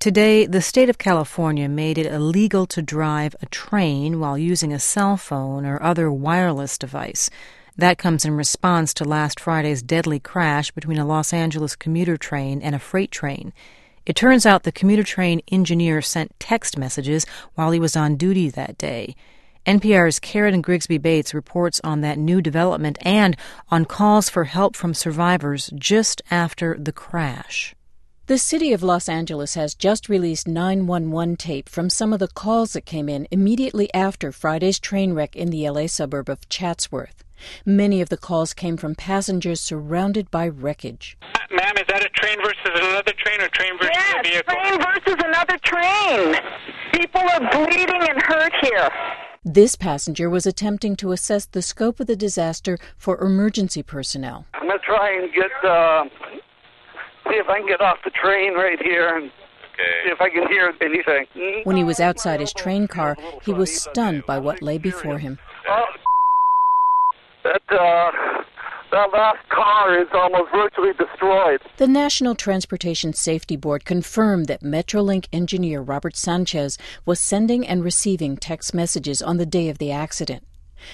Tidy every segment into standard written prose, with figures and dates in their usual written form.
Today, the state of California made it illegal to drive a train while using a cell phone or other wireless device. That comes in response to last Friday's deadly crash between a Los Angeles commuter train and a freight train. It turns out the commuter train engineer sent text messages while he was on duty that day. NPR's Karen Grigsby Bates reports on that new development and on calls for help from survivors just after the crash. The city of Los Angeles has just released 911 tape from some of the calls that came in immediately after Friday's train wreck in the L.A. suburb of Chatsworth. Many of the calls came from passengers surrounded by wreckage. Ma'am, is that a train versus another train or train versus a vehicle? Yes, train versus another train. People are bleeding and hurt here. This passenger was attempting to assess the scope of the disaster for emergency personnel. I'm going to try and see if I can get off the train right here and see if I can hear anything. When he was outside his train car, he was stunned by what lay before him. That last car is almost virtually destroyed. The National Transportation Safety Board confirmed that Metrolink engineer Robert Sanchez was sending and receiving text messages on the day of the accident.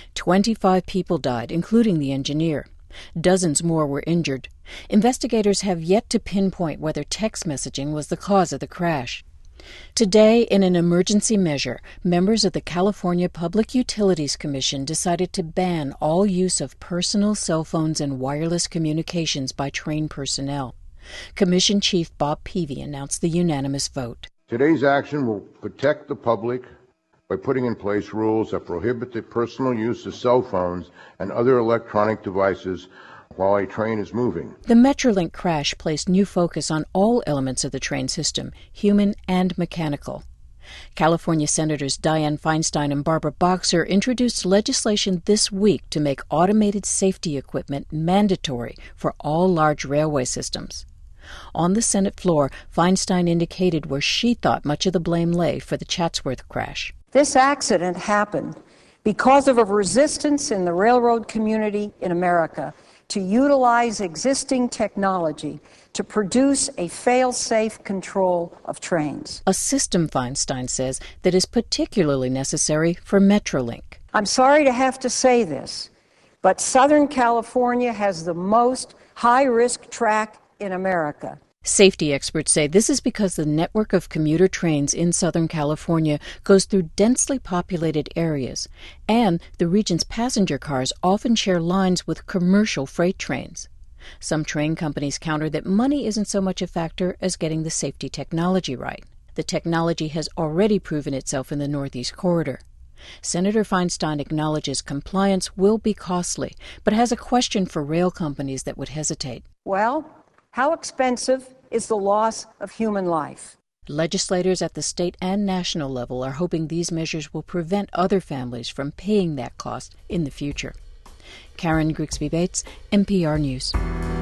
25 people died, including the engineer. Dozens more were injured. Investigators have yet to pinpoint whether text messaging was the cause of the crash. Today, in an emergency measure, members of the California Public Utilities Commission decided to ban all use of personal cell phones and wireless communications by train personnel. Commission Chief Bob Peavy announced the unanimous vote. Today's action will protect the public by putting in place rules that prohibit the personal use of cell phones and other electronic devices while a train is moving. The Metrolink crash placed new focus on all elements of the train system, human and mechanical. California Senators Dianne Feinstein and Barbara Boxer introduced legislation this week to make automated safety equipment mandatory for all large railway systems. On the Senate floor, Feinstein indicated where she thought much of the blame lay for the Chatsworth crash. This accident happened because of a resistance in the railroad community in America to utilize existing technology to produce a fail-safe control of trains. A system, Feinstein says, that is particularly necessary for Metrolink. I'm sorry to have to say this, but Southern California has the most high-risk track in America. Safety experts say this is because the network of commuter trains in Southern California goes through densely populated areas, and the region's passenger cars often share lines with commercial freight trains. Some train companies counter that money isn't so much a factor as getting the safety technology right. The technology has already proven itself in the Northeast Corridor. Senator Feinstein acknowledges compliance will be costly, but has a question for rail companies that would hesitate. Well, how expensive is the loss of human life? Legislators at the state and national level are hoping these measures will prevent other families from paying that cost in the future. Karen Grigsby Bates, NPR News.